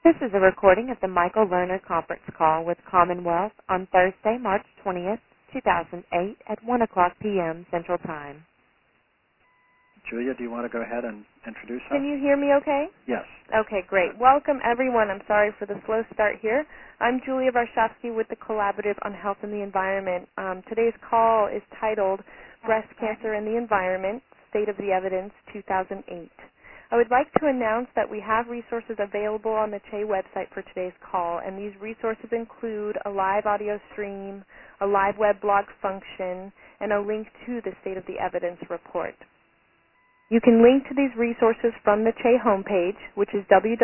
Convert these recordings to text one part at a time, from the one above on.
This is a recording of the Michael Lerner conference call with Commonwealth on Thursday, March 20th, 2008 at 1 o'clock p.m. Central Time. Julia, do you want to go ahead and introduce us? Can you hear me okay? Yes. Okay, great. Welcome, everyone. I'm sorry for the slow start here. I'm Julia Varshavsky with the Collaborative on Health and the Environment. Today's call is titled Breast Cancer and the Environment, State of the Evidence 2008. I would like to announce that we have resources available on the CHE website for today's call, and these resources include a live audio stream, a live web blog function, and a link to the State of the Evidence report. You can link to these resources from the CHE homepage, which is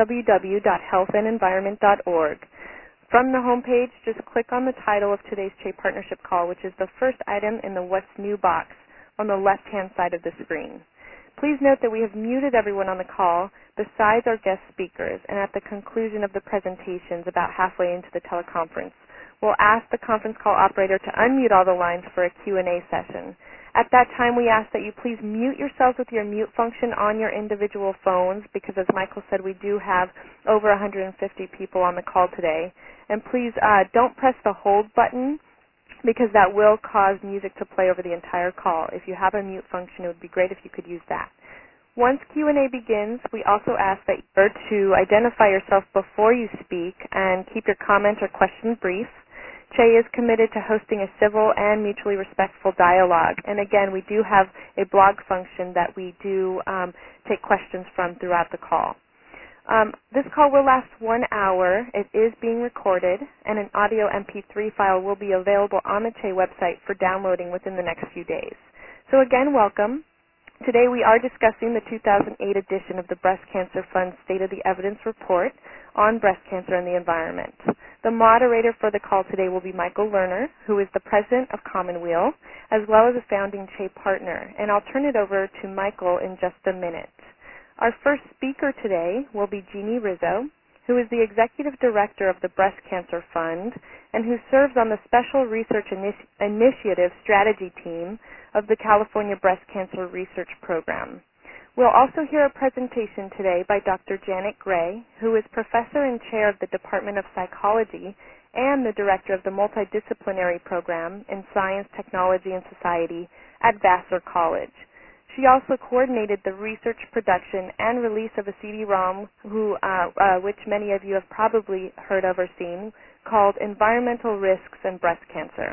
www.healthandenvironment.org. From the homepage, just click on the title of today's CHE partnership call, which is the first item in the What's New box on the left-hand side of the screen. Please note that we have muted everyone on the call besides our guest speakers, and at the conclusion of the presentations, about halfway into the teleconference, we'll ask the conference call operator to unmute all the lines for a Q&A session. At that time, we ask that you please mute yourselves with your mute function on your individual phones because, as Michael said, we do have over 150 people on the call today. And please don't press the hold button because that will cause music to play over the entire call. If you have a mute function, it would be great if you could use that. Once Q&A begins, we also ask that you to identify yourself before you speak and keep your comment or question brief. CHE is committed to hosting a civil and mutually respectful dialogue. And again, we do have a blog function that we do take questions from throughout the call. This call will last 1 hour. It is being recorded, and an audio MP3 file will be available on the CHE website for downloading within the next few days. So again, welcome. Today we are discussing the 2008 edition of the Breast Cancer Fund State of the Evidence Report on breast cancer and the environment. The moderator for the call today will be Michael Lerner, who is the president of Commonweal, as well as a founding CHE partner. And I'll turn it over to Michael in just a minute. Our first speaker today will be Jeannie Rizzo, who is the executive director of the Breast Cancer Fund and who serves on the Special Research Initiative Strategy Team of the California Breast Cancer Research Program. We'll also hear a presentation today by Dr. Janet Gray, who is professor and chair of the Department of Psychology and the director of the Multidisciplinary Program in Science, Technology, and Society at Vassar College. She also coordinated the research, production, and release of a CD-ROM, which many of you have probably heard of or seen, called Environmental Risks and Breast Cancer.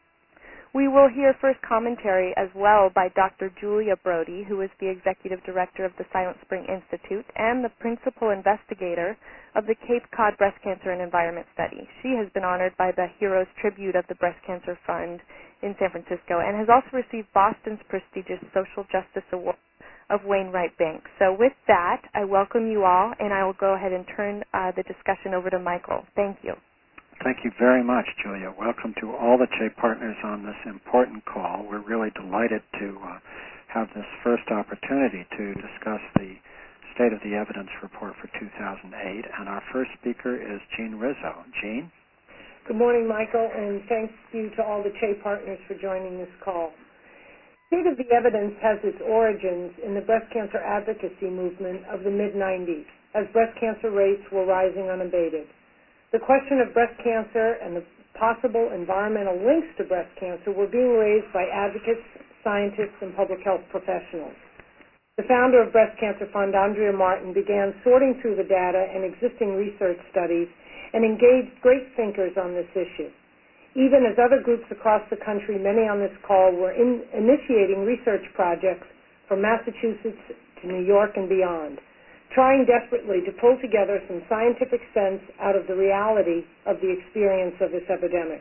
We will hear first commentary as well by Dr. Julia Brody, who is the executive director of the Silent Spring Institute and the principal investigator of the Cape Cod Breast Cancer and Environment Study. She has been honored by the Heroes Tribute of the Breast Cancer Fund in San Francisco and has also received Boston's prestigious Social Justice Award of Wainwright Bank. So with that, I welcome you all, and I will go ahead and turn the discussion over to Michael. Thank you. Thank you very much, Julia. Welcome to all the CHE partners on this important call. We're really delighted to have this first opportunity to discuss the State of the Evidence report for 2008. And our first speaker is Jean Rizzo. Jean? Good morning, Michael, and thank you to all the CHE partners for joining this call. State of the Evidence has its origins in the breast cancer advocacy movement of the mid-'90s, as breast cancer rates were rising unabated. The question of breast cancer and the possible environmental links to breast cancer were being raised by advocates, scientists, and public health professionals. The founder of Breast Cancer Fund, Andrea Martin, began sorting through the data and existing research studies and engaged great thinkers on this issue. Even as other groups across the country, many on this call, were initiating research projects from Massachusetts to New York and beyond, trying desperately to pull together some scientific sense out of the reality of the experience of this epidemic.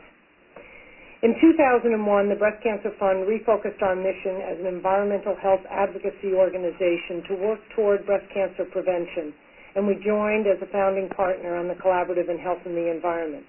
In 2001, the Breast Cancer Fund refocused our mission as an environmental health advocacy organization to work toward breast cancer prevention, and we joined as a founding partner on the Collaborative on Health and the Environment.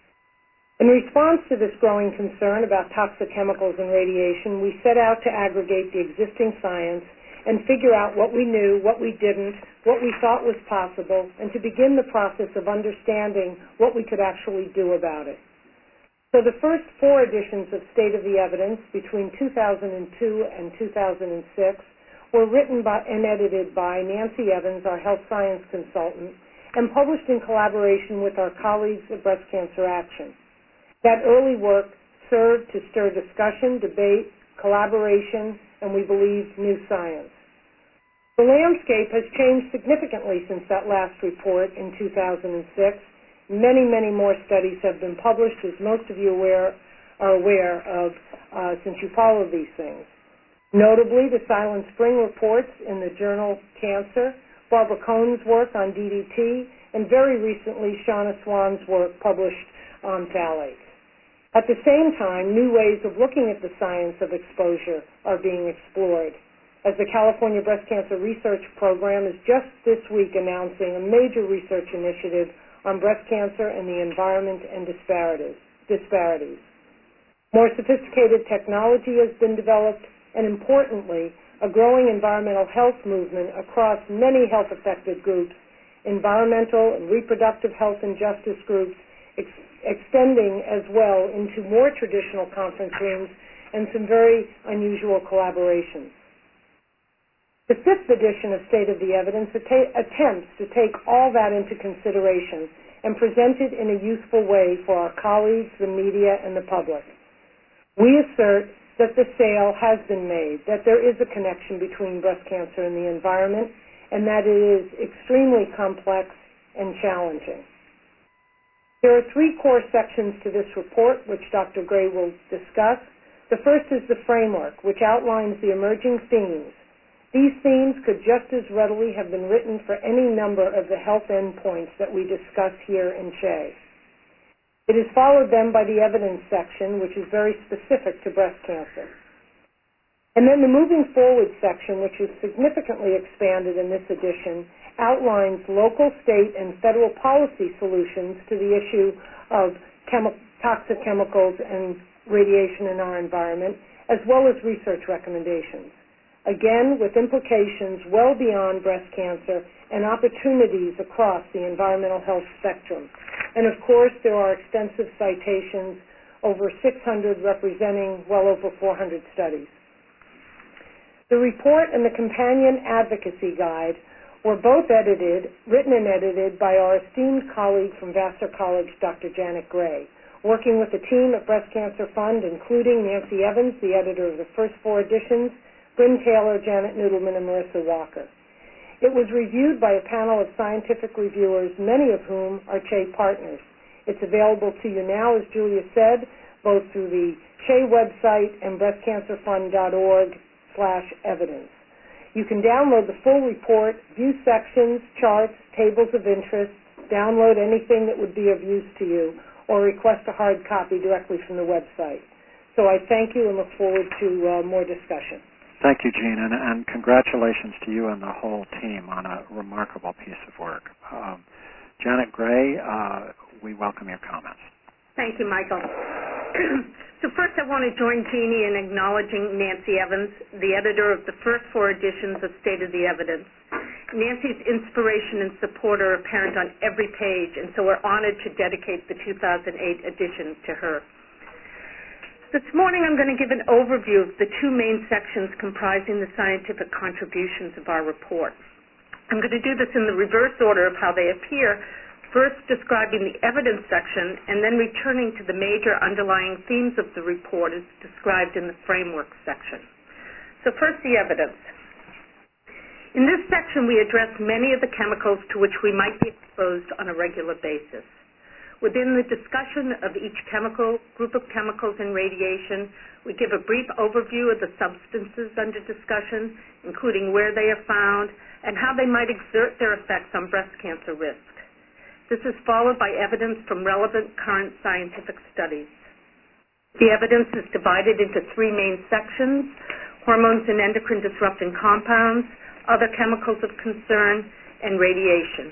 In response to this growing concern about toxic chemicals and radiation, we set out to aggregate the existing science and figure out what we knew, what we didn't, what we thought was possible, and to begin the process of understanding what we could actually do about it. So the first 4 editions of State of the Evidence between 2002 and 2006 were written by and edited by Nancy Evans, our health science consultant, and published in collaboration with our colleagues at Breast Cancer Action. That early work served to stir discussion, debate, collaboration, and we believe new science. The landscape has changed significantly since that last report in 2006. Many, many more studies have been published, as most of you are aware of since you follow these things. Notably, the Silent Spring reports in the journal Cancer, Barbara Cohn's work on DDT, and very recently Shauna Swan's work published on phthalates. At the same time, new ways of looking at the science of exposure are being explored, as the California Breast Cancer Research Program is just this week announcing a major research initiative on breast cancer and the environment and disparities. More sophisticated technology has been developed, and importantly, a growing environmental health movement across many health-affected groups, environmental and reproductive health and justice groups, extending as well into more traditional conference rooms and some very unusual collaborations. The fifth edition of State of the Evidence attempts to take all that into consideration and present it in a useful way for our colleagues, the media, and the public. We assert that the sale has been made, that there is a connection between breast cancer and the environment, and that it is extremely complex and challenging. There are three core sections to this report, which Dr. Gray will discuss. The first is the framework, which outlines the emerging themes. These themes could just as readily have been written for any number of the health endpoints that we discuss here in CHE. It is followed then by the evidence section, which is very specific to breast cancer. And then the moving forward section, which is significantly expanded in this edition, outlines local, state, and federal policy solutions to the issue of toxic chemicals and radiation in our environment, as well as research recommendations. Again, with implications well beyond breast cancer and opportunities across the environmental health spectrum. And of course, there are extensive citations, over 600 representing well over 400 studies. The report and the companion advocacy guide were both written and edited by our esteemed colleague from Vassar College, Dr. Janet Gray, working with the team at Breast Cancer Fund, including Nancy Evans, the editor of the first 4 editions, Bryn Taylor, Janet Noodleman, and Marissa Walker. It was reviewed by a panel of scientific reviewers, many of whom are CHE partners. It's available to you now, as Julia said, both through the CHE website and breastcancerfund.org/evidence. You can download the full report, view sections, charts, tables of interest, download anything that would be of use to you, or request a hard copy directly from the website. So I thank you and look forward to more discussion. Thank you, Jean, and congratulations to you and the whole team on a remarkable piece of work. Janet Gray, we welcome your comments. Thank you, Michael. So first I want to join Jeannie in acknowledging Nancy Evans, the editor of the first 4 editions of State of the Evidence. Nancy's inspiration and support are apparent on every page, and so we're honored to dedicate the 2008 edition to her. This morning I'm going to give an overview of the 2 main sections comprising the scientific contributions of our report. I'm going to do this in the reverse order of how they appear, first describing the evidence section and then returning to the major underlying themes of the report as described in the framework section. So first, the evidence. In this section we address many of the chemicals to which we might be exposed on a regular basis. Within the discussion of each group of chemicals and radiation, we give a brief overview of the substances under discussion, including where they are found and how they might exert their effects on breast cancer risk. This is followed by evidence from relevant current scientific studies. The evidence is divided into 3 main sections: hormones and endocrine disrupting compounds, other chemicals of concern, and radiation.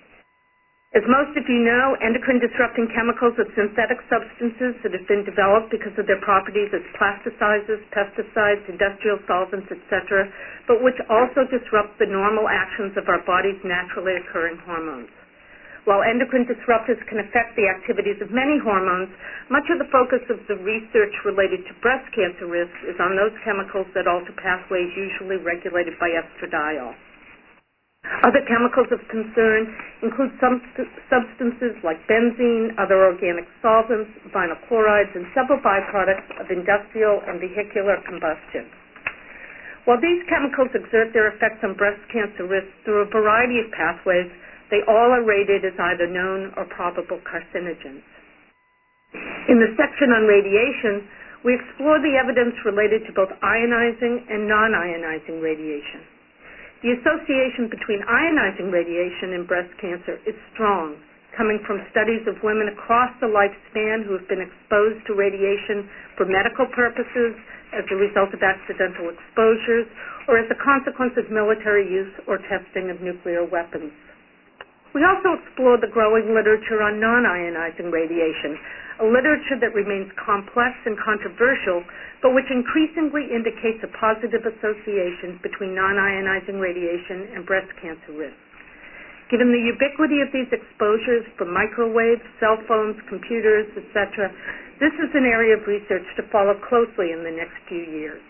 As most of you know, endocrine-disrupting chemicals are synthetic substances that have been developed because of their properties as plasticizers, pesticides, industrial solvents, etc., but which also disrupt the normal actions of our body's naturally occurring hormones. While endocrine disruptors can affect the activities of many hormones, much of the focus of the research related to breast cancer risk is on those chemicals that alter pathways usually regulated by estradiol. Other chemicals of concern include substances like benzene, other organic solvents, vinyl chlorides, and several byproducts of industrial and vehicular combustion. While these chemicals exert their effects on breast cancer risk through a variety of pathways, they all are rated as either known or probable carcinogens. In the section on radiation, we explore the evidence related to both ionizing and non-ionizing radiation. The association between ionizing radiation and breast cancer is strong, coming from studies of women across the lifespan who have been exposed to radiation for medical purposes, as a result of accidental exposures, or as a consequence of military use or testing of nuclear weapons. We also explore the growing literature on non-ionizing radiation, a literature that remains complex and controversial, but which increasingly indicates a positive association between non-ionizing radiation and breast cancer risk. Given the ubiquity of these exposures from microwaves, cell phones, computers, etc., this is an area of research to follow closely in the next few years.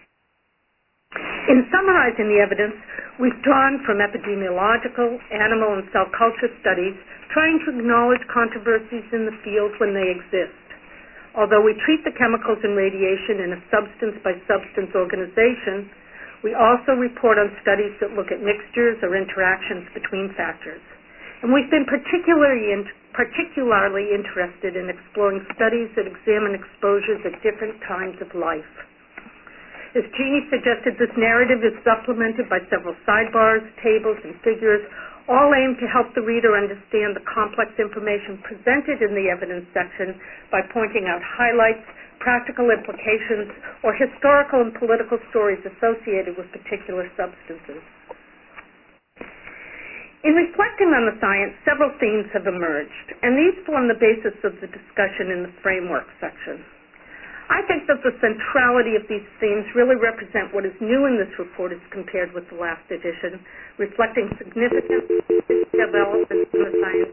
In summarizing the evidence, we've drawn from epidemiological, animal, and cell culture studies, trying to acknowledge controversies in the field when they exist. Although we treat the chemicals and radiation in a substance-by-substance organization, we also report on studies that look at mixtures or interactions between factors. And we've been particularly interested in exploring studies that examine exposures at different times of life. As Jeannie suggested, this narrative is supplemented by several sidebars, tables, and figures, all aimed to help the reader understand the complex information presented in the evidence section by pointing out highlights, practical implications, or historical and political stories associated with particular substances. In reflecting on the science, several themes have emerged, and these form the basis of the discussion in the framework section. I think that the centrality of these themes really represent what is new in this report as compared with the last edition, reflecting significant developments in the science.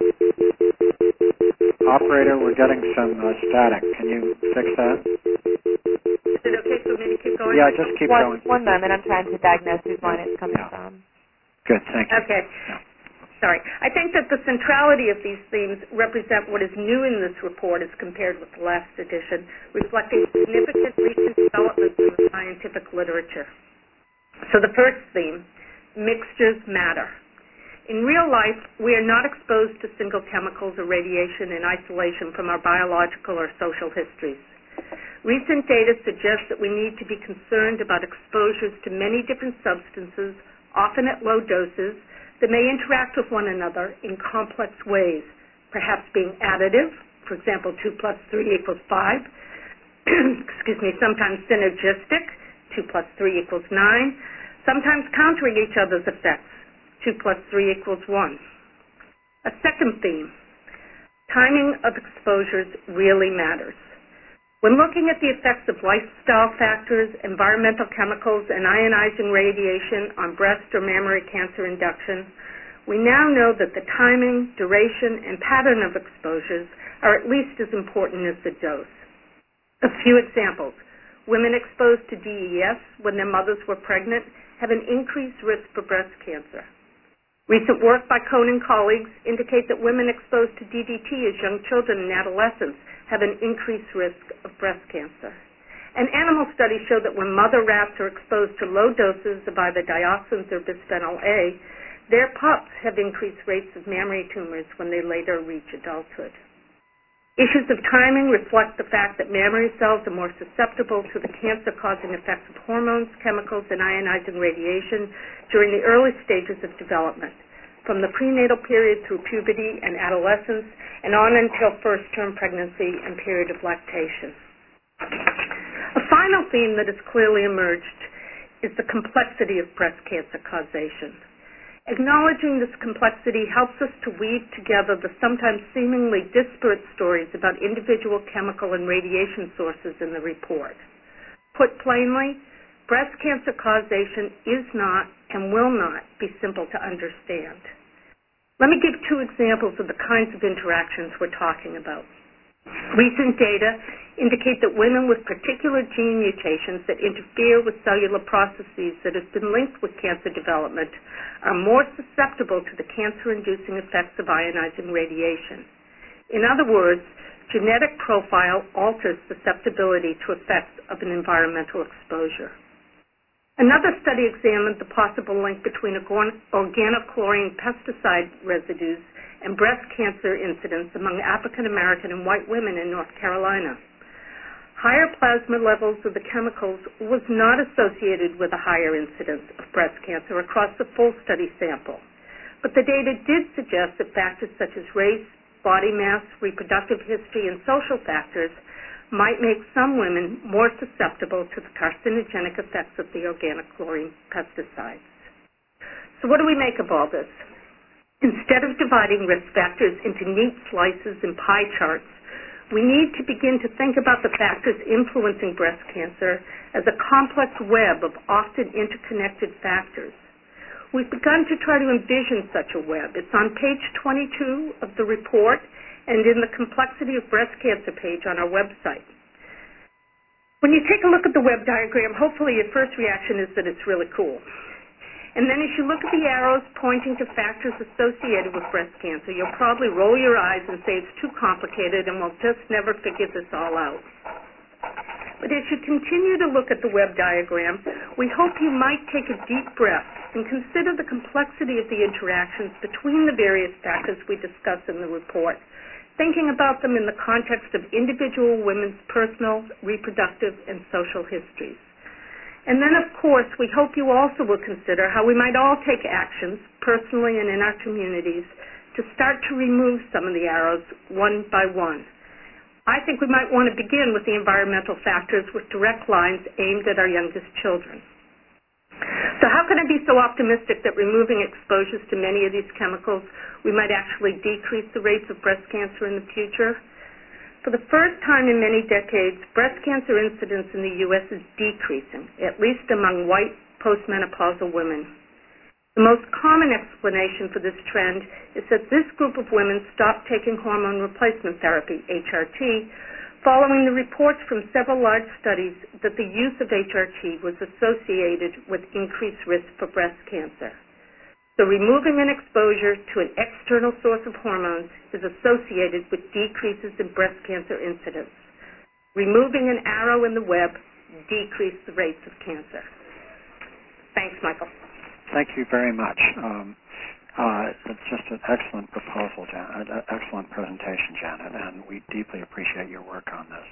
Operator, we're getting some static. Can you fix that? Is it okay for me to keep going? Yeah, just keep going. One moment. I'm trying to diagnose whose line it's coming from. Good, thank you. Okay. Yeah. Sorry. I think that the centrality of these themes represent what is new in this report as compared with the last edition, reflecting significant recent developments in the scientific literature. So the first theme, mixtures matter. In real life, we are not exposed to single chemicals or radiation in isolation from our biological or social histories. Recent data suggests that we need to be concerned about exposures to many different substances, often at low doses, that may interact with one another in complex ways, perhaps being additive, for example, 2 plus 3 equals 5, sometimes synergistic, 2 plus 3 equals 9, sometimes countering each other's effects, 2 plus 3 equals 1. A second theme, timing of exposures really matters. When looking at the effects of lifestyle factors, environmental chemicals, and ionizing radiation on breast or mammary cancer induction, we now know that the timing, duration, and pattern of exposures are at least as important as the dose. A few examples. Women exposed to DES when their mothers were pregnant have an increased risk for breast cancer. Recent work by Cohn and colleagues indicate that women exposed to DDT as young children and adolescents have an increased risk of breast cancer. And animal studies show that when mother rats are exposed to low doses of either dioxins or bisphenol A, their pups have increased rates of mammary tumors when they later reach adulthood. Issues of timing reflect the fact that mammary cells are more susceptible to the cancer-causing effects of hormones, chemicals, and ionizing radiation during the early stages of development, from the prenatal period through puberty and adolescence, and on until first-term pregnancy and period of lactation. A final theme that has clearly emerged is the complexity of breast cancer causation. Acknowledging this complexity helps us to weave together the sometimes seemingly disparate stories about individual chemical and radiation sources in the report. Put plainly, breast cancer causation is not and will not be simple to understand. Let me give 2 examples of the kinds of interactions we're talking about. Recent data indicate that women with particular gene mutations that interfere with cellular processes that have been linked with cancer development are more susceptible to the cancer-inducing effects of ionizing radiation. In other words, genetic profile alters susceptibility to effects of an environmental exposure. Another study examined the possible link between organochlorine pesticide residues and breast cancer incidence among African American and white women in North Carolina. Higher plasma levels of the chemicals was not associated with a higher incidence of breast cancer across the full study sample, but the data did suggest that factors such as race, body mass, reproductive history, and social factors might make some women more susceptible to the carcinogenic effects of the organochlorine pesticides. So what do we make of all this? Instead of dividing risk factors into neat slices and pie charts, we need to begin to think about the factors influencing breast cancer as a complex web of often interconnected factors. We've begun to try to envision such a web. It's on page 22 of the report and in the Complexity of Breast Cancer page on our website. When you take a look at the web diagram, hopefully your first reaction is that it's really cool. And then as you look at the arrows pointing to factors associated with breast cancer, you'll probably roll your eyes and say it's too complicated and we'll just never figure this all out. But as you continue to look at the web diagram, we hope you might take a deep breath and consider the complexity of the interactions between the various factors we discuss in the report, thinking about them in the context of individual women's personal, reproductive, and social histories. And then, of course, we hope you also will consider how we might all take actions, personally and in our communities, to start to remove some of the arrows one by one. I think we might want to begin with the environmental factors with direct lines aimed at our youngest children. So how can I be so optimistic that removing exposures to many of these chemicals, we might actually decrease the rates of breast cancer in the future? For the first time in many decades, breast cancer incidence in the U.S. is decreasing, at least among white postmenopausal women. The most common explanation for this trend is that this group of women stopped taking hormone replacement therapy, HRT, following the reports from several large studies that the use of HRT was associated with increased risk for breast cancer. So removing an exposure to an external source of hormones is associated with decreases in breast cancer incidence. Removing an arrow in the web decreases the rates of cancer. Thanks, Michael. Thank you very much. It's just an excellent proposal, Janet, an excellent presentation, Janet, and we deeply appreciate your work on this.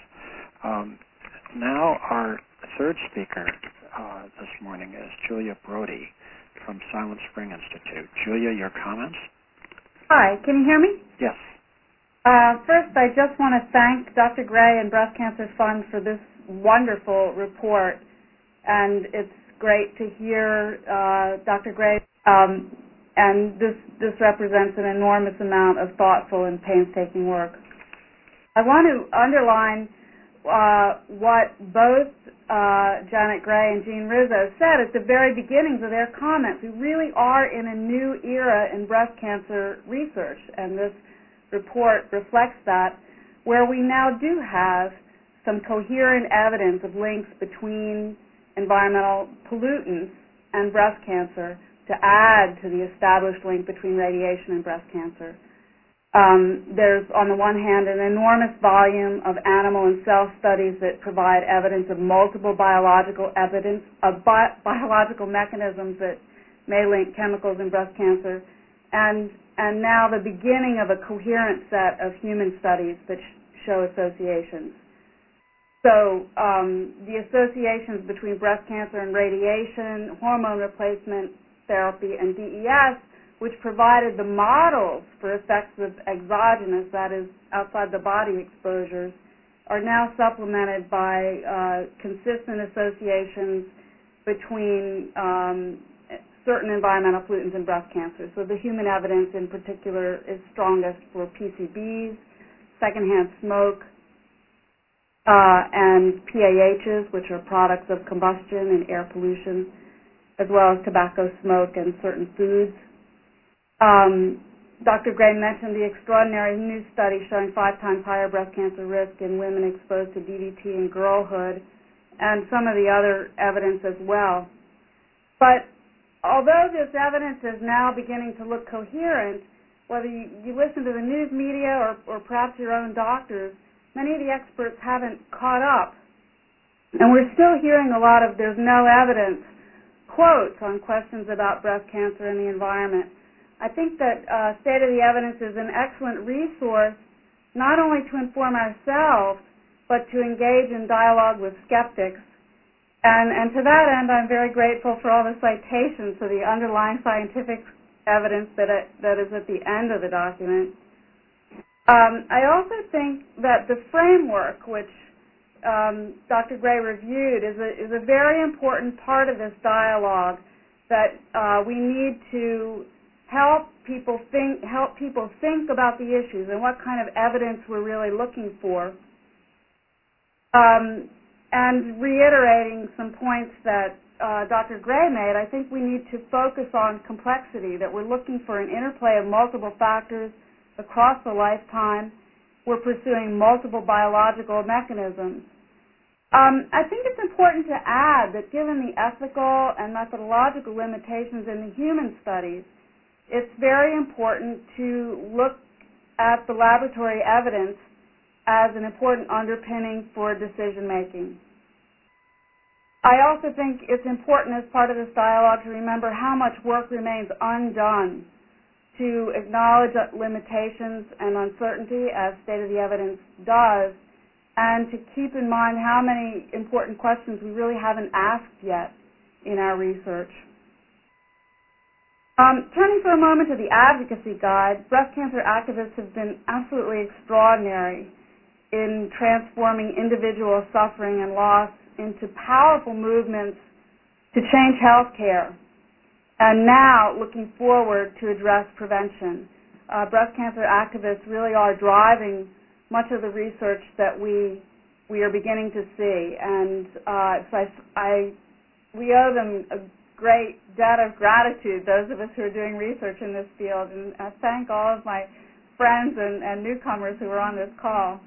Now our third speaker this morning is Julia Brody from Silent Spring Institute. Julia, your comments? Hi, can you hear me? Yes. First, I just want to thank Dr. Gray and Breast Cancer Fund for this wonderful report, and it's great to hear Dr. Gray, and this represents an enormous amount of thoughtful and painstaking work. I want to underline what both Janet Gray and Jean Rizzo said at the very beginnings of their comments. We really are in a new era in breast cancer research, and this report reflects that, where we now do have some coherent evidence of links between environmental pollutants and breast cancer to add to the established link between radiation and breast cancer. There's, on the one hand, an enormous volume of animal and cell studies that provide evidence of multiple biological mechanisms that may link chemicals in breast cancer, and now the beginning of a coherent set of human studies that show associations. So the associations between breast cancer and radiation, hormone replacement therapy, and DES, which provided the models for effects of exogenous, that is, outside the body exposures, are now supplemented by consistent associations between certain environmental pollutants and breast cancer. So the human evidence in particular is strongest for PCBs, secondhand smoke, and PAHs, which are products of combustion and air pollution, as well as tobacco smoke and certain foods. Dr. Gray mentioned the extraordinary new study showing 5 times higher breast cancer risk in women exposed to DDT in girlhood, and some of the other evidence as well. But although this evidence is now beginning to look coherent, whether you listen to the news media or perhaps your own doctors, many of the experts haven't caught up. And we're still hearing a lot of "there's no evidence" quotes on questions about breast cancer and the environment. I think that State of the Evidence is an excellent resource not only to inform ourselves, but to engage in dialogue with skeptics. And to that end, I'm very grateful for all the citations to the underlying scientific evidence that is at the end of the document. I also think that the framework, which Dr. Gray reviewed, is a very important part of this dialogue, that we need to help people think about the issues and what kind of evidence we're really looking for. And reiterating some points that Dr. Gray made, I think we need to focus on complexity, that we're looking for an interplay of multiple factors across the lifetime. We're pursuing multiple biological mechanisms. I think it's important to add that given the ethical and methodological limitations in the human studies, it's very important to look at the laboratory evidence as an important underpinning for decision making. I also think it's important as part of this dialogue to remember how much work remains undone to acknowledge limitations and uncertainty, as State of the Evidence does, and to keep in mind how many important questions we really haven't asked yet in our research. Turning for a moment to the advocacy guide, breast cancer activists have been absolutely extraordinary in transforming individual suffering and loss into powerful movements to change health care, and now looking forward to address prevention. Breast cancer activists really are driving much of the research that we are beginning to see, and we owe them a great debt of gratitude, those of us who are doing research in this field, and I thank all of my friends and newcomers who are on this call.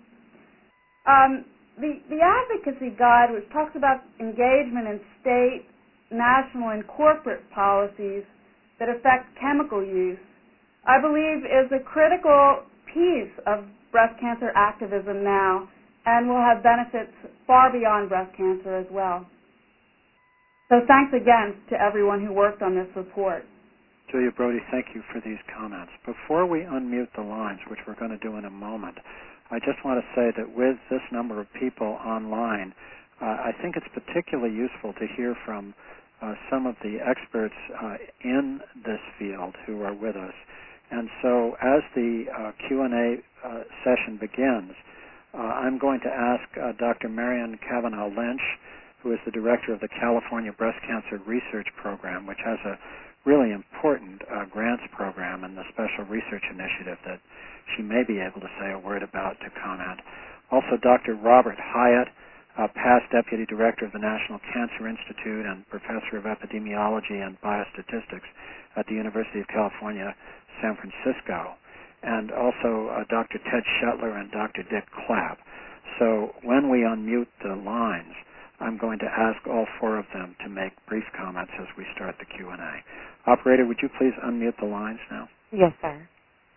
The advocacy guide, which talks about engagement in state, national, and corporate policies that affect chemical use, I believe is a critical piece of breast cancer activism now, and will have benefits far beyond breast cancer as well. So thanks again to everyone who worked on this report. Julia Brody, thank you for these comments. Before we unmute the lines, which we're going to do in a moment, I just want to say that with this number of people online, I think it's particularly useful to hear from some of the experts in this field who are with us. And so as the Q&A session begins, I'm going to ask Dr. Marian Cavanaugh Lynch, who is the director of the California Breast Cancer Research Program, which has a really important grants program and the Special Research Initiative that she may be able to say a word about, to comment. Also, Dr. Robert Hyatt, past Deputy Director of the National Cancer Institute and Professor of Epidemiology and Biostatistics at the University of California, San Francisco, and also Dr. Ted Shetler and Dr. Dick Clapp. So when we unmute the lines, I'm going to ask all four of them to make brief comments as we start the Q&A. Operator, would you please unmute the lines now? Yes, sir.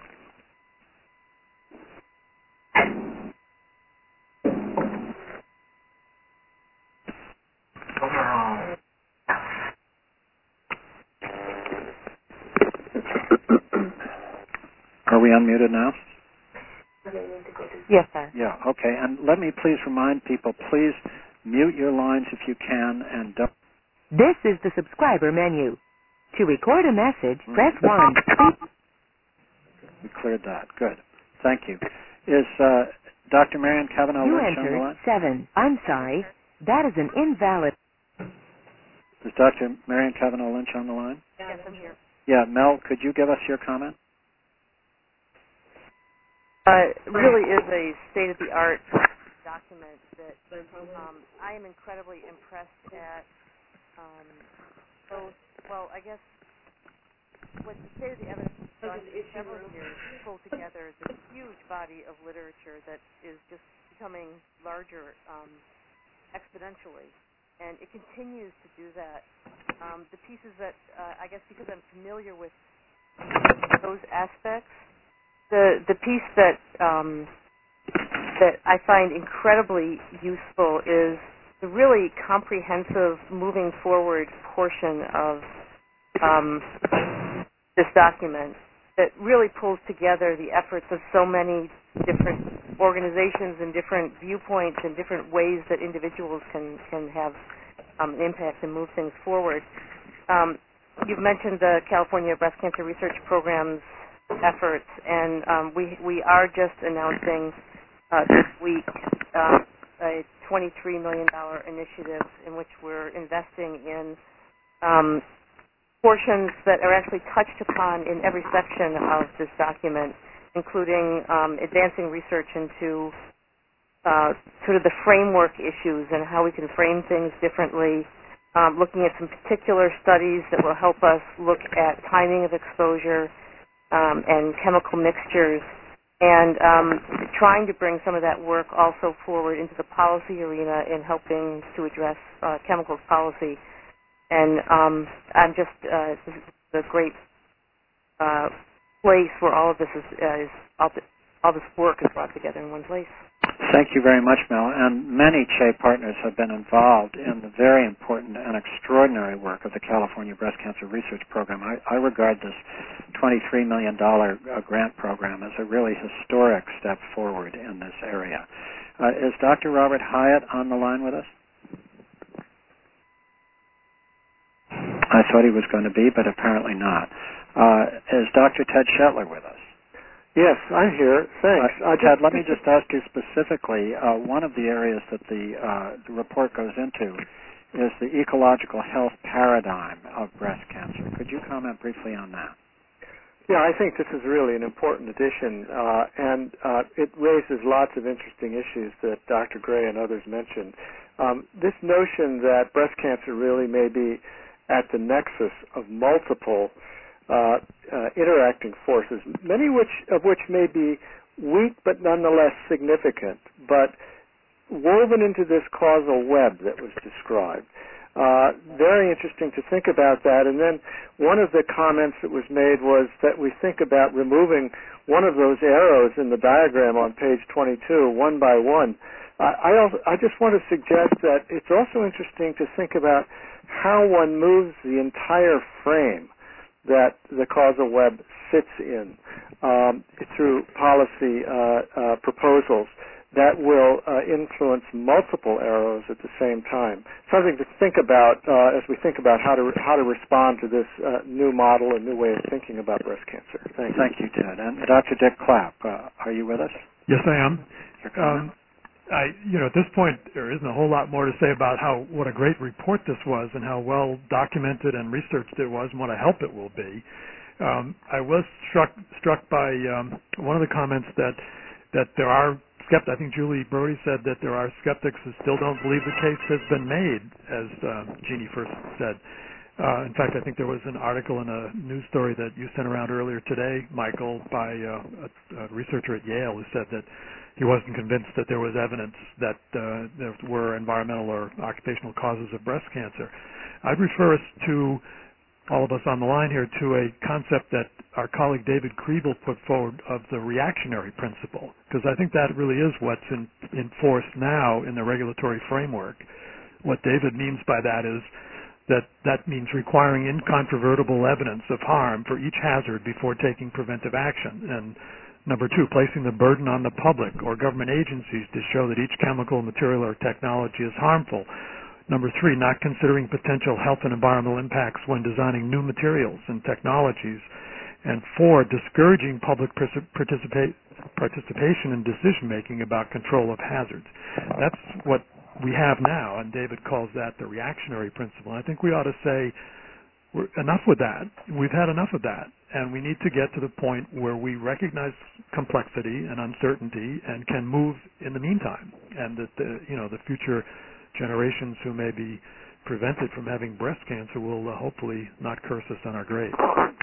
Are we unmuted now? Yes, sir. Yeah, okay. And let me please remind people, please mute your lines if you can, and don't. This is the subscriber menu. To record a message, press 1. We cleared that. Good. Thank you. Is Dr. Marian Cavanaugh You Lynch on the line? entered 7. I'm sorry. That is an invalid. Is Dr. Marian Cavanaugh Lynch on the line? Yes, I'm here. Yeah, Mel, could you give us your comment? Really is a state-of-the-art document that I am incredibly impressed at both, well, I guess what the state of the evidence has done in several years pull together this huge body of literature that is just becoming larger exponentially, and it continues to do that. The pieces that, I guess because I'm familiar with those aspects, the piece that I find incredibly useful is the really comprehensive moving forward portion of this document that really pulls together the efforts of so many different organizations and different viewpoints and different ways that individuals can have an impact and move things forward. You've mentioned the California Breast Cancer Research Program's efforts, and we are just announcing this week a $23 million initiative in which we're investing in portions that are actually touched upon in every section of this document, including advancing research into sort of the framework issues and how we can frame things differently, looking at some particular studies that will help us look at timing of exposure and chemical mixtures, and trying to bring some of that work also forward into the policy arena in helping to address chemicals policy. And I'm just this is a great place where all of this all this work is brought together in one place. Thank you very much, Mel. And many CHE partners have been involved in the very important and extraordinary work of the California Breast Cancer Research Program. I regard this $23 million grant program as a really historic step forward in this area. Is Dr. Robert Hyatt on the line with us? I thought he was going to be, but apparently not. Is Dr. Ted Shetler with us? Yes, I'm here. Thanks. Ted, let me just ask you specifically, one of the areas that the report goes into is the ecological health paradigm of breast cancer. Could you comment briefly on that? Yeah, I think this is really an important addition, and it raises lots of interesting issues that Dr. Gray and others mentioned. This notion that breast cancer really may be at the nexus of multiple interacting forces, many of which may be weak but nonetheless significant, but woven into this causal web that was described. Very interesting to think about that. And then one of the comments that was made was that we think about removing one of those arrows in the diagram on page 22, one by one. I just want to suggest that it's also interesting to think about how one moves the entire frame that the causal web sits in through policy proposals that will influence multiple arrows at the same time. Something to think about as we think about how to respond to this new model and new way of thinking about breast cancer. Thanks. Thank you, Ted. And Dr. Dick Clapp, are you with us? Yes, I am. At this point, there isn't a whole lot more to say about what a great report this was and how well documented and researched it was and what a help it will be. I was struck by one of the comments that there are skeptics. I think Julie Brody said that there are skeptics who still don't believe the case has been made, as Jeannie first said. In fact, I think there was an article in a news story that you sent around earlier today, Michael, by a researcher at Yale who said that he wasn't convinced that there was evidence that there were environmental or occupational causes of breast cancer. I'd refer us to, all of us on the line here, to a concept that our colleague David Kriebel put forward of the reactionary principle, because I think that really is what's in force now in the regulatory framework. What David means by that is that means requiring incontrovertible evidence of harm for each hazard before taking preventive action. And number two, placing the burden on the public or government agencies to show that each chemical, material, or technology is harmful. Number three, not considering potential health and environmental impacts when designing new materials and technologies. And four, discouraging public participation in decision-making about control of hazards. That's what we have now, and David calls that the reactionary principle. I think we ought to say, enough with that. We've had enough of that, and we need to get to the point where we recognize complexity and uncertainty and can move in the meantime, and that the future generations who may be prevented from having breast cancer will hopefully not curse us on our grave.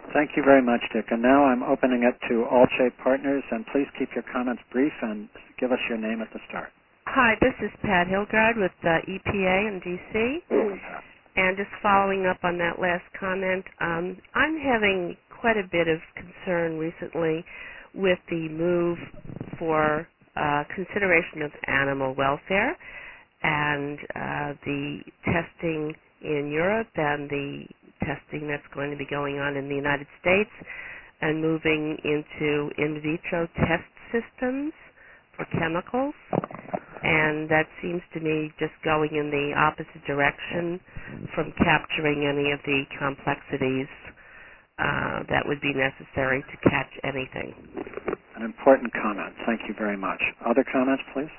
Thank you very much, Dick. And now I'm opening it to all CHAPE partners, and please keep your comments brief and give us your name at the start. Hi, this is Pat Hilgard with EPA in D.C. And just following up on that last comment, I'm having quite a bit of concern recently with the move for consideration of animal welfare and the testing in Europe and the testing that's going to be going on in the United States and moving into in vitro test systems for chemicals. And that seems to me just going in the opposite direction from capturing any of the complexities that would be necessary to catch anything. An important comment. Thank you very much. Other comments, please?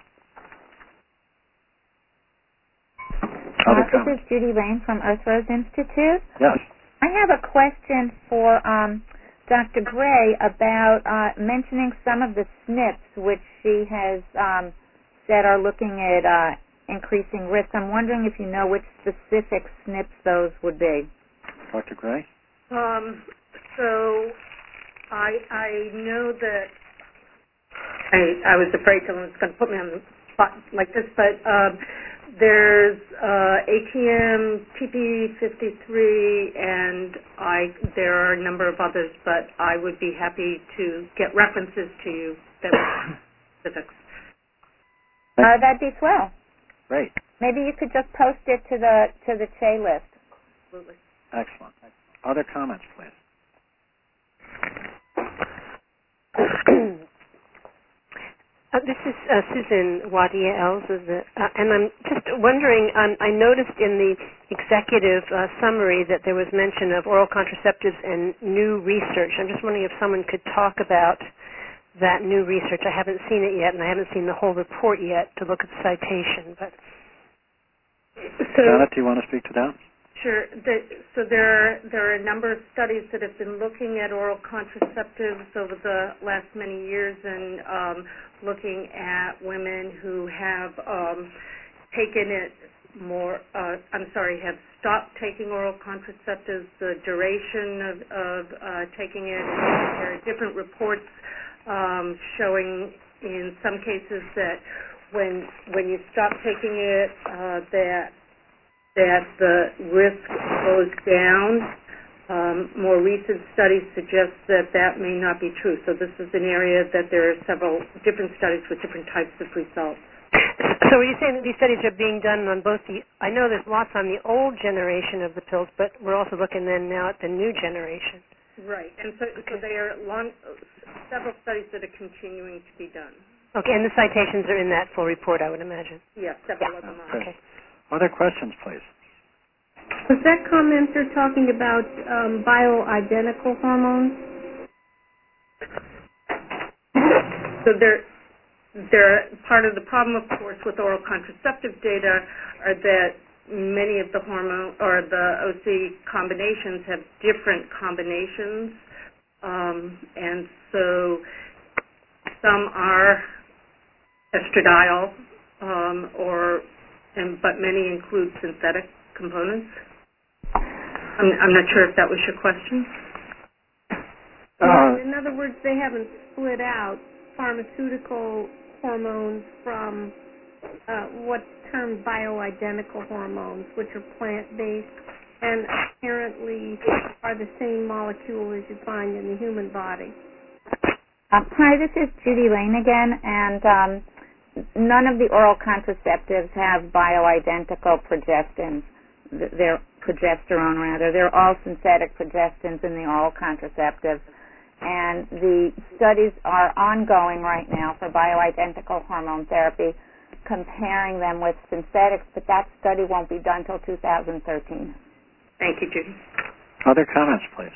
This is Judy Rain from Earthrose Institute. Yes. I have a question for Dr. Gray about mentioning some of the SNPs which she has said are looking at increasing risk. I'm wondering if you know which specific SNPs those would be. Dr. Gray? So I know that I was afraid someone was going to put me on the spot like this, but there's ATM, TP53, and there are a number of others, but I would be happy to get references to you that were specifics. That'd be swell. Great. Maybe you could just post it to the CHE list. Absolutely. Excellent. Other comments, please? This is Susan Wadia-Els, and I'm just wondering, I noticed in the executive summary that there was mention of oral contraceptives and new research. I'm just wondering if someone could talk about that new research. I haven't seen it yet, and I haven't seen the whole report yet to look at the citation. But Janet, do you want to speak to that? Sure. So there are a number of studies that have been looking at oral contraceptives over the last many years and looking at women who have taken it more, have stopped taking oral contraceptives, the duration of taking it, and there are different reports showing in some cases that when you stop taking it, that the risk goes down. More recent studies suggest that may not be true. So this is an area that there are several different studies with different types of results. So are you saying that these studies are being done on both I know there's lots on the old generation of the pills, but we're also looking then now at the new generation. Right. And so there are several studies that are continuing to be done. Okay, and the citations are in that full report, I would imagine. Yes, several of them are. Okay. Other questions, please? Was that commenter talking about bioidentical hormones? So there part of the problem, of course, with oral contraceptive data are that many of the hormone or the OC combinations have different combinations, and so some are estradiol, but many include synthetic components. I'm not sure if that was your question. In other words, they haven't split out pharmaceutical hormones from what's termed bioidentical hormones, which are plant-based and apparently are the same molecule as you find in the human body. Hi, this is Judy Lane again, and none of the oral contraceptives have bioidentical progestins. They're progesterone, rather. They're all synthetic progestins in the oral contraceptives. And the studies are ongoing right now for bioidentical hormone therapy, comparing them with synthetics, but that study won't be done until 2013. Thank you, Judy. Other comments, please?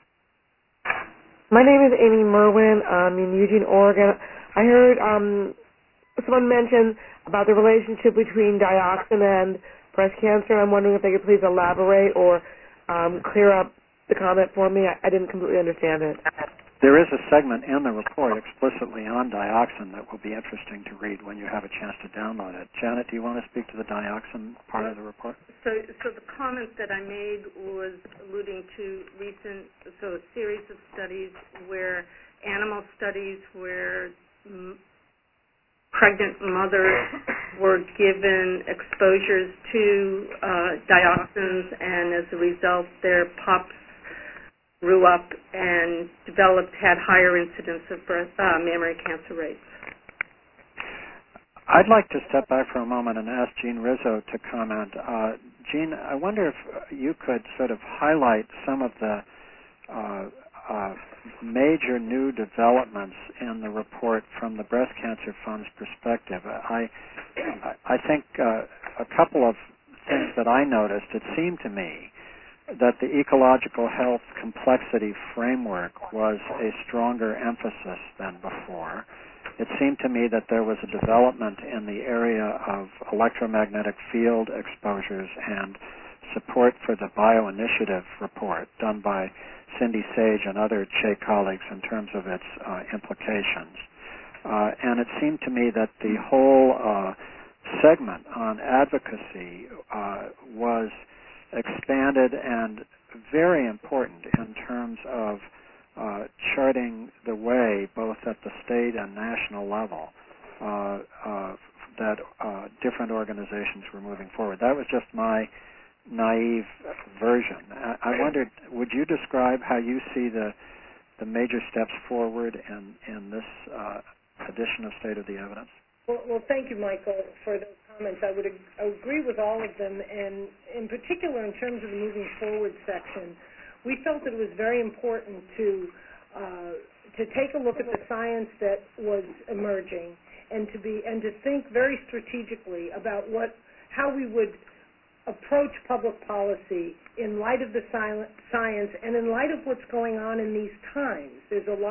My name is Amy Merwin. I'm in Eugene, Oregon. I heard someone mention about the relationship between dioxin and breast cancer. I'm wondering if they could please elaborate or clear up the comment for me. I didn't completely understand it. There is a segment in the report explicitly on dioxin that will be interesting to read when you have a chance to download it. Janet, do you want to speak to the dioxin part of the report? So the comment that I made was alluding to a series of studies where animal studies where pregnant mothers were given exposures to dioxins, and as a result, their pups grew up and had higher incidence of mammary cancer rates. I'd like to step back for a moment and ask Jean Rizzo to comment. Jean, I wonder if you could sort of highlight some of the major new developments in the report from the Breast Cancer Fund's perspective. I think a couple of things that I noticed, it seemed to me that the ecological health complexity framework was a stronger emphasis than before. It seemed to me that there was a development in the area of electromagnetic field exposures and support for the bioinitiative report done by Cindy Sage and other CHE colleagues in terms of its implications. And it seemed to me that the whole segment on advocacy was expanded and very important in terms of charting the way, both at the state and national level, that different organizations were moving forward. That was just my naive version. I wondered, would you describe how you see the major steps forward in this edition of State of the Evidence? Well, thank you, Michael, for those comments. I would agree with all of them, and in particular, in terms of the moving forward section, we felt that it was very important to take a look at the science that was emerging, and to think very strategically about how we would approach public policy in light of the science and in light of what's going on in these times. There's a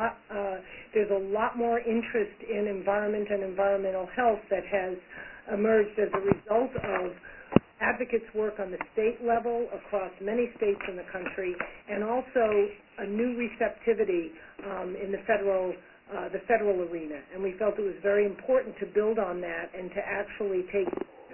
lot more interest in environment and environmental health that has emerged as a result of advocates' work on the state level across many states in the country, and also a new receptivity in the federal arena. And we felt it was very important to build on that and to actually take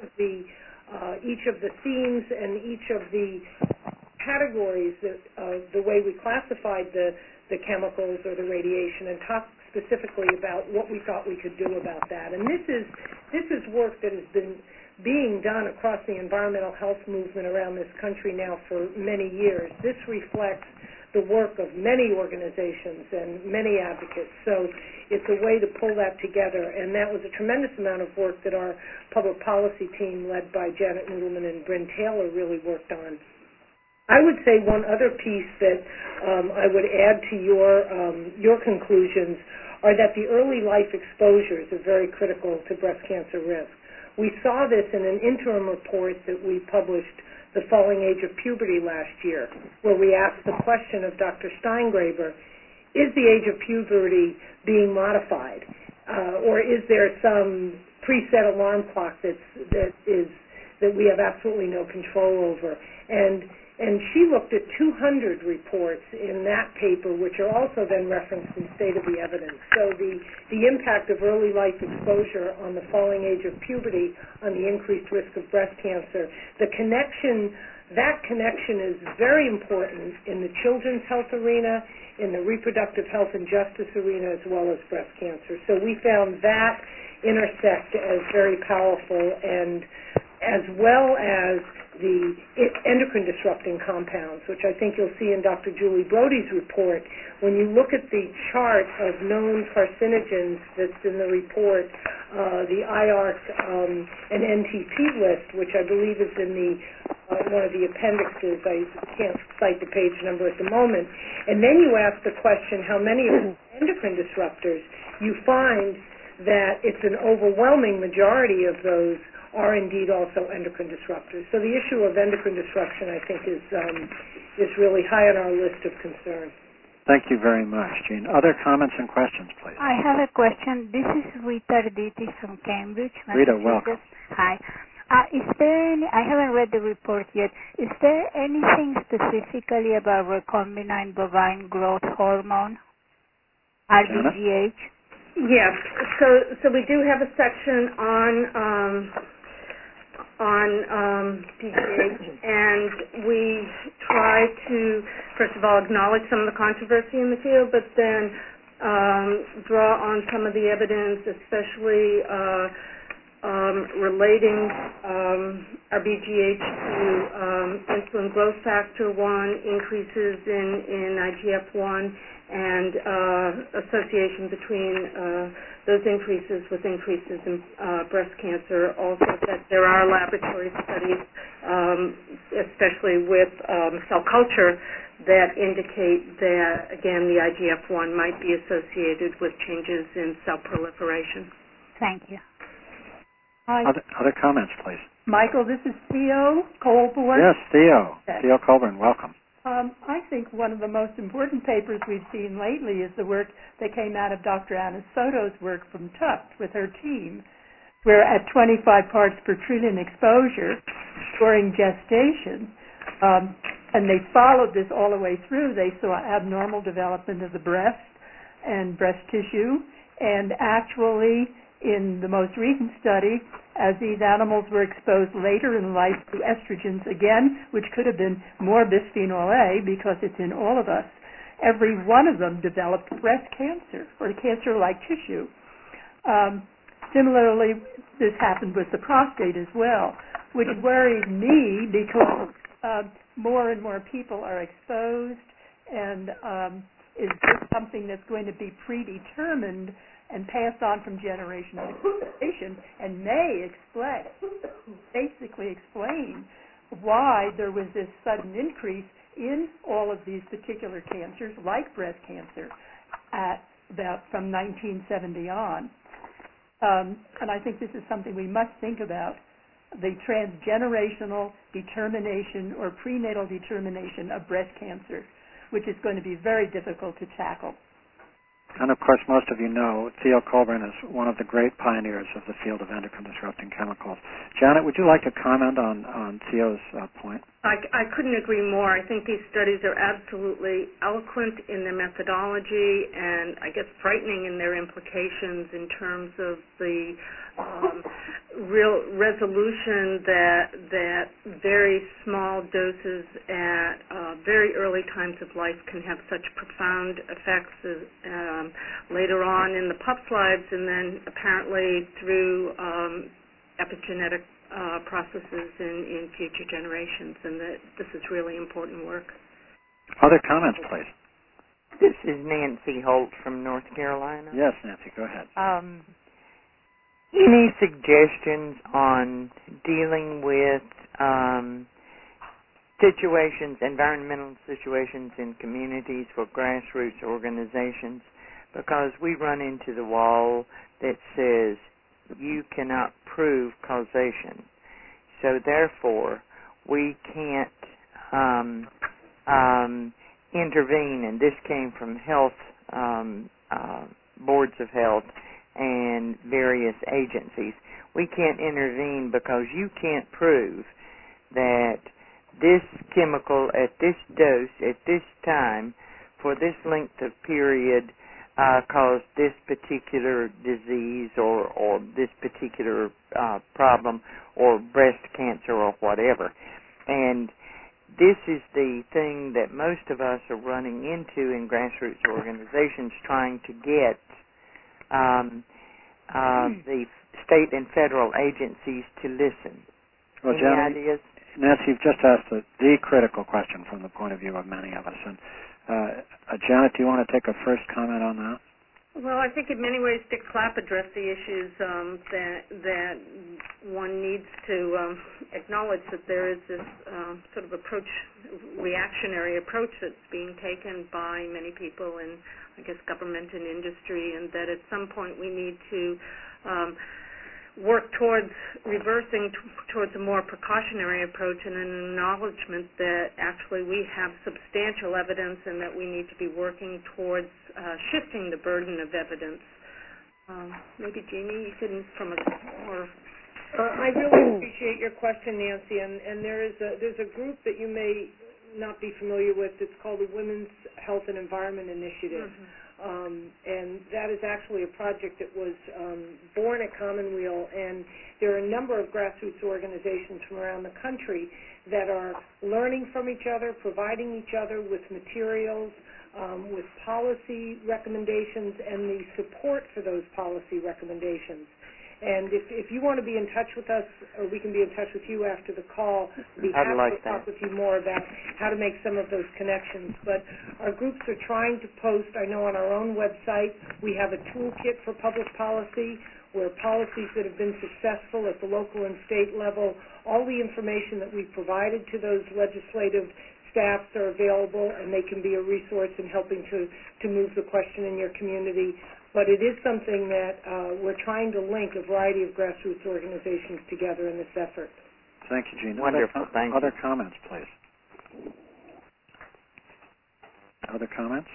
each of the themes and each of the categories of the way we classified the chemicals or the radiation, and talk specifically about what we thought we could do about that. And this is work that has been being done across the environmental health movement around this country now for many years. This reflects the work of many organizations and many advocates. So it's a way to pull that together, and that was a tremendous amount of work that our public policy team, led by Janet Noodleman and Bryn Taylor, really worked on. I would say one other piece that I would add to your conclusions are that the early life exposures are very critical to breast cancer risk. We saw this in an interim report that we published, The Falling Age of Puberty, last year, where we asked the question of Dr. Steingraber, is the age of puberty being modified? Or is there some preset alarm clock that we have absolutely no control over? And she looked at 200 reports in that paper, which are also then referenced in State of the Evidence. So the impact of early life exposure on the falling age of puberty, on the increased risk of breast cancer, that connection is very important in the children's health arena, in the reproductive health and justice arena, as well as breast cancer. So we found that intersect as very powerful, and as well as the endocrine disrupting compounds, which I think you'll see in Dr. Julie Brody's report. When you look at the chart of known carcinogens that's in the report, the IARC and NTP list, which I believe is in one of the appendixes. I can't cite the page number at the moment. And then you ask the question, how many of the endocrine disruptors? You find that it's an overwhelming majority of those are indeed also endocrine disruptors. So the issue of endocrine disruption, I think, is really high on our list of concerns. Thank you very much, Jean. Other comments and questions, please? I have a question. This is Rita Arditi from Cambridge, Rita, welcome. Hi. Is there any, I haven't read the report yet, is there anything specifically about recombinant bovine growth hormone? RBGH? Yes. So we do have a section on BGH, and we try to, first of all, acknowledge some of the controversy in the field, but then draw on some of the evidence, especially relating our BGH to insulin growth factor 1, increases in IGF-1, and association between those increases with increases in breast cancer. Also that there are laboratory studies, especially with cell culture, that indicate that, again, the IGF-1 might be associated with changes in cell proliferation. Thank you. Hi. Other comments, please. Michael, this is Theo Colborn. Yes, Theo. Theo Colborn, welcome. I think one of the most important papers we've seen lately is the work that came out of Dr. Anna Soto's work from Tufts with her team, where at 25 parts per trillion exposure during gestation, and they followed this all the way through, they saw abnormal development of the breast and breast tissue, and actually in the most recent study, as these animals were exposed later in life to estrogens again, which could have been more bisphenol A because it's in all of us, every one of them developed breast cancer or cancer-like tissue. Similarly, this happened with the prostate as well, which worries me because more and more people are exposed, and is this something that's going to be predetermined and passed on from generation to generation, and may basically explain why there was this sudden increase in all of these particular cancers, like breast cancer, at about from 1970 on. And I think this is something we must think about, the transgenerational determination or prenatal determination of breast cancer, which is going to be very difficult to tackle. And of course, most of you know Theo Colburn is one of the great pioneers of the field of endocrine-disrupting chemicals. Janet, would you like to comment on Theo's point? I couldn't agree more. I think these studies are absolutely eloquent in their methodology and I guess frightening in their implications in terms of the real resolution that very small doses at very early times of life can have such profound effects later on in the pup's lives and then apparently through epigenetic processes in future generations, and that this is really important work. Other comments, please. This is Nancy Holt from North Carolina. Yes, Nancy, go ahead. Any suggestions on dealing with situations, environmental situations in communities for grassroots organizations? Because we run into the wall that says you cannot prove causation. So therefore, we can't intervene, and this came from health boards of health and various agencies. We can't intervene because you can't prove that this chemical at this dose at this time for this length of period caused this particular disease or this particular problem or breast cancer or whatever. And this is the thing that most of us are running into in grassroots organizations, trying to get the state and federal agencies to listen. Well, Any Janet, ideas? Nancy, you've just asked the critical question from the point of view of many of us. And Janet, do you want to take a first comment on that? Well, I think in many ways Dick Clapp addressed the issues that one needs to acknowledge that there is this sort of reactionary approach that's being taken by many people in, I guess, government and industry, and that at some point we need to work towards reversing towards a more precautionary approach and an acknowledgement that actually we have substantial evidence and that we need to be working towards shifting the burden of evidence. Maybe Jeannie, you can from a more... I really appreciate your question, Nancy, and there's a group that you may not be familiar with. It's called the Women's Health and Environment Initiative. And that is actually a project that was born at Commonweal, and there are a number of grassroots organizations from around the country that are learning from each other, providing each other with materials, with policy recommendations, and the support for those policy recommendations. And if you want to be in touch with us, or we can be in touch with you after the call, we'd be happy to talk with you more about how to make some of those connections. But our groups are trying to post, I know on our own website, we have a toolkit for public policy where policies that have been successful at the local and state level, all the information that we've provided to those legislative staffs are available, and they can be a resource in helping to move the question in your community. But it is something that we're trying to link a variety of grassroots organizations together in this effort. Thank you, Jean. Wonderful. Thank you. Other comments, please. Other comments?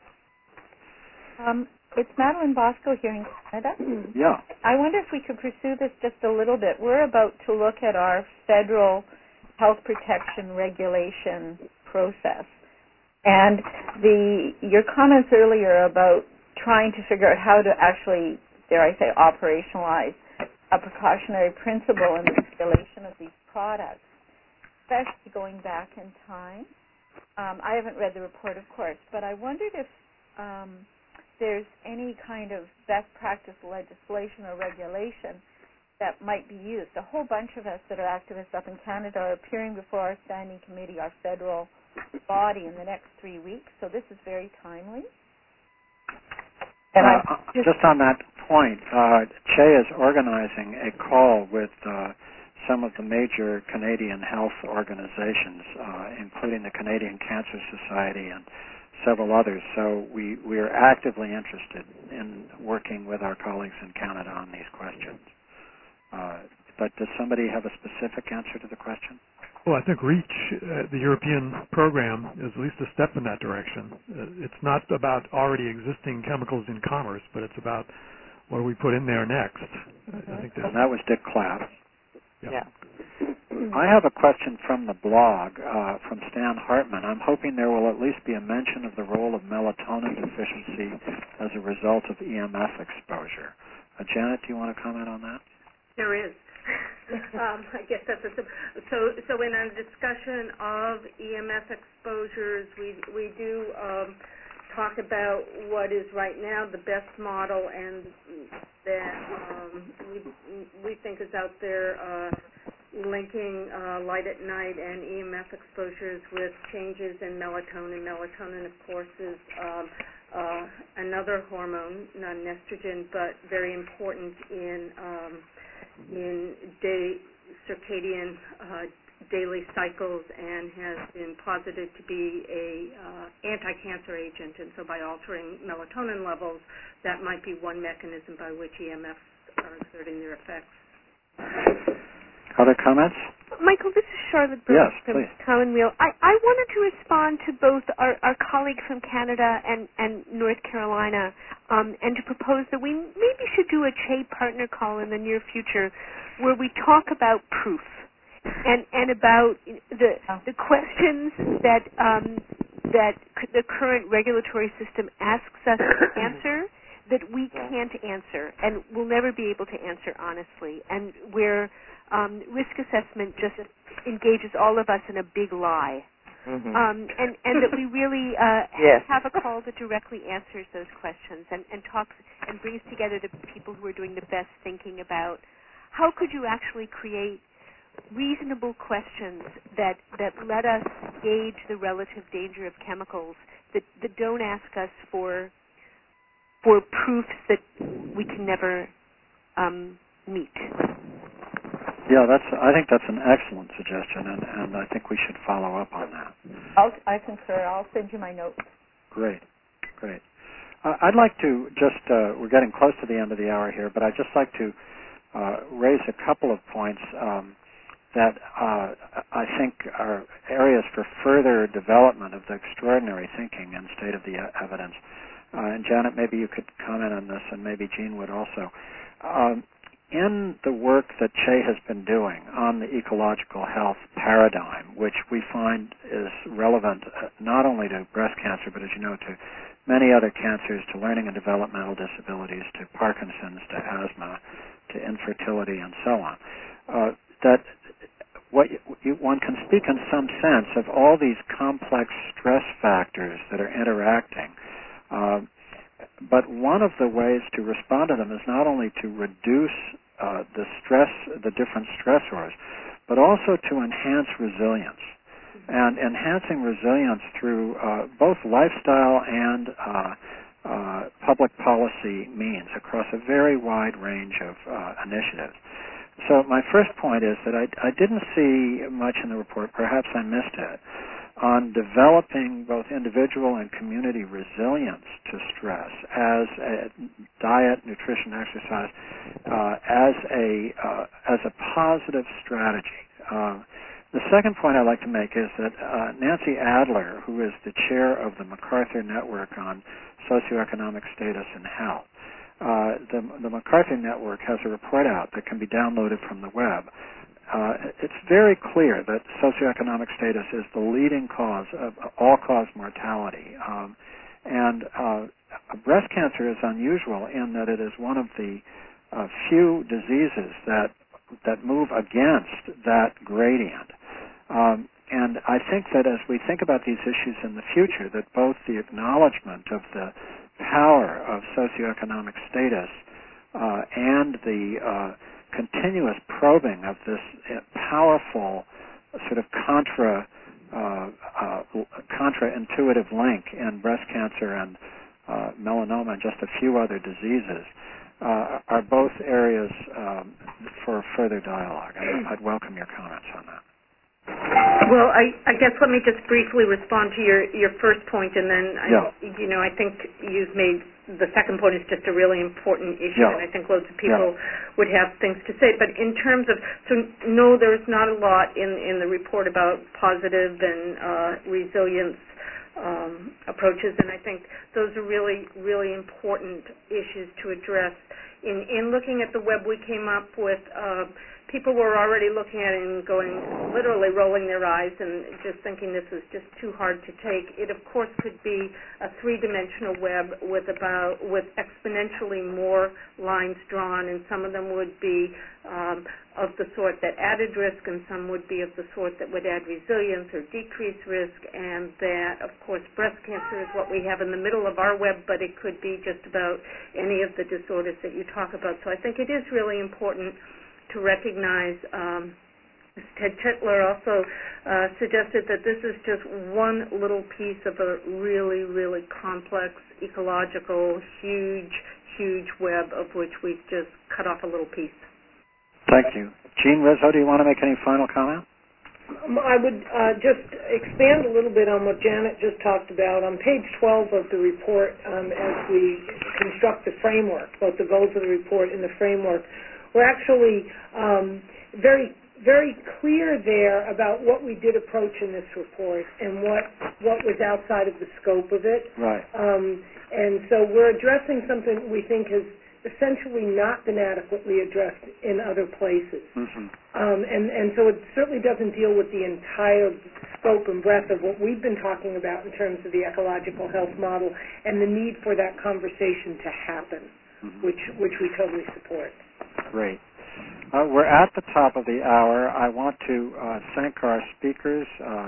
It's Madeline Bosco here in Canada. Yeah. I wonder if we could pursue this just a little bit. We're about to look at our federal health protection regulation process. And your comments earlier about trying to figure out how to actually, dare I say, operationalize a precautionary principle in the regulation of these products, especially going back in time. I haven't read the report, of course, but I wondered if there's any kind of best practice legislation or regulation that might be used. A whole bunch of us that are activists up in Canada are appearing before our standing committee, our federal body, in the next 3 weeks, so this is very timely. And just on that point, CHE is organizing a call with some of the major Canadian health organizations, including the Canadian Cancer Society and several others. So we are actively interested in working with our colleagues in Canada on these questions. But does somebody have a specific answer to the question? Well, I think REACH, the European program, is at least a step in that direction. It's not about already existing chemicals in commerce, but it's about what do we put in there next. I think and that was Dick Clapp. Yeah. I have a question from the blog from Stan Hartman. I'm hoping there will at least be a mention of the role of melatonin deficiency as a result of EMF exposure. Janet, do you want to comment on that? There is. I guess that's so in a discussion of EMF exposures, we do talk about what is right now the best model, and that we think is out there linking light at night and EMF exposures with changes in melatonin. Melatonin, of course, is another hormone, not an estrogen, but very important in circadian daily cycles, and has been posited to be a anti-cancer agent. And so by altering melatonin levels, that might be one mechanism by which EMFs are exerting their effects. Other comments? Michael, this is Charlotte Burke from please. Commonweal. I wanted to respond to both our colleague from Canada and North Carolina, and to propose that we maybe should do a CHE partner call in the near future where we talk about proof and about the questions that the current regulatory system asks us to answer that we can't answer and will never be able to answer honestly, and where risk assessment just engages all of us in a big lie. Mm-hmm. And that we really have a call that directly answers those questions and talks and brings together the people who are doing the best thinking about how could you actually create reasonable questions that let us gauge the relative danger of chemicals, that don't ask us for proofs that we can never meet. Yeah, I think that's an excellent suggestion, and I think we should follow up on that. I concur. I'll send you my notes. Great. I'd like to just, we're getting close to the end of the hour here, but I'd just like to raise a couple of points that I think are areas for further development of the extraordinary thinking and state of the evidence. And Janet, maybe you could comment on this, and maybe Jean would also. In the work that CHE has been doing on the ecological health paradigm, which we find is relevant not only to breast cancer, but as you know, to many other cancers, to learning and developmental disabilities, to Parkinson's, to asthma, to infertility, and so on. That one can speak in some sense of all these complex stress factors that are interacting. But one of the ways to respond to them is not only to reduce the stress, the different stressors, but also to enhance resilience. And enhancing resilience through both lifestyle and public policy means across a very wide range of initiatives. So my first point is that I didn't see much in the report, perhaps I missed it, on developing both individual and community resilience to stress as a diet, nutrition, exercise, as a positive strategy. The second point I'd like to make is that Nancy Adler, who is the chair of the MacArthur Network on Socioeconomic Status and Health, the MacArthur Network has a report out that can be downloaded from the web. It's very clear that socioeconomic status is the leading cause of all-cause mortality. And breast cancer is unusual in that it is one of the few diseases that move against that gradient. And I think that as we think about these issues in the future, that both the acknowledgement of the power of socioeconomic status and the continuous probing of this powerful sort of contra-intuitive link in breast cancer and melanoma and just a few other diseases are both areas for further dialogue. I'd welcome your comments on that. Well, I guess let me just briefly respond to your first point, and then I think you've made the second point is just a really important issue, and I think loads of people would have things to say. But in terms of, no, there's not a lot in the report about positive and resilience approaches, and I think those are really, really important issues to address. In looking at the web we came up with, people were already looking at it and going, literally rolling their eyes and just thinking this is just too hard to take. It, of course, could be a three-dimensional web with exponentially more lines drawn, and some of them would be of the sort that added risk, and some would be of the sort that would add resilience or decrease risk, and that, of course, breast cancer is what we have in the middle of our web, but it could be just about any of the disorders that you talk about. So I think it is really important to recognize, Ted Titler also suggested that this is just one little piece of a really, really complex, ecological, huge, huge web of which we've just cut off a little piece. Thank you. Jean Rizzo, do you want to make any final comment? I would just expand a little bit on what Janet just talked about. On page 12 of the report, as we construct the framework, both the goals of the report and the framework, we're actually very, very clear there about what we did approach in this report and what was outside of the scope of it. Right. And so we're addressing something we think has essentially not been adequately addressed in other places. Mm-hmm. And so it certainly doesn't deal with the entire scope and breadth of what we've been talking about in terms of the ecological health model and the need for that conversation to happen, which we totally support. Great. We're at the top of the hour. I want to thank our speakers,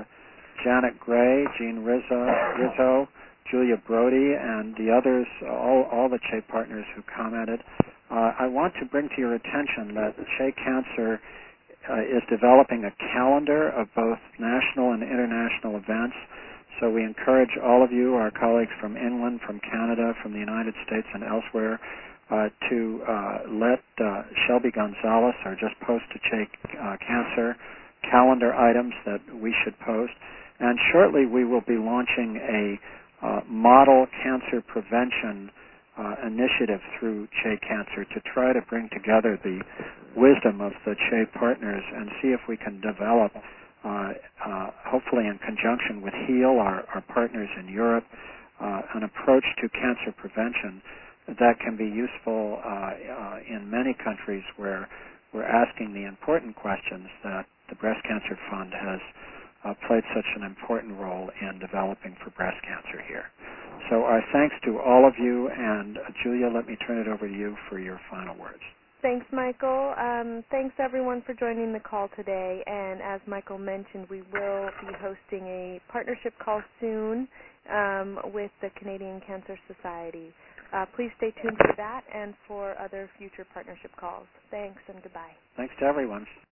Janet Gray, Jean Rizzo, Julia Brody, and the others, all the CHE partners who commented. I want to bring to your attention that CHE Cancer is developing a calendar of both national and international events. So we encourage all of you, our colleagues from England, from Canada, from the United States, and elsewhere, to let Shelby Gonzalez or just post to CHE Cancer calendar items that we should post. And shortly we will be launching a model cancer prevention initiative through CHE Cancer to try to bring together the wisdom of the CHE partners and see if we can develop, hopefully in conjunction with HEAL, our partners in Europe, an approach to cancer prevention that can be useful in many countries where we're asking the important questions that the Breast Cancer Fund has played such an important role in developing for breast cancer here. So our thanks to all of you, and Julia, let me turn it over to you for your final words. Thanks, Michael. Thanks, everyone, for joining the call today. And as Michael mentioned, we will be hosting a partnership call soon with the Canadian Cancer Society. Please stay tuned for that and for other future partnership calls. Thanks and goodbye. Thanks to everyone.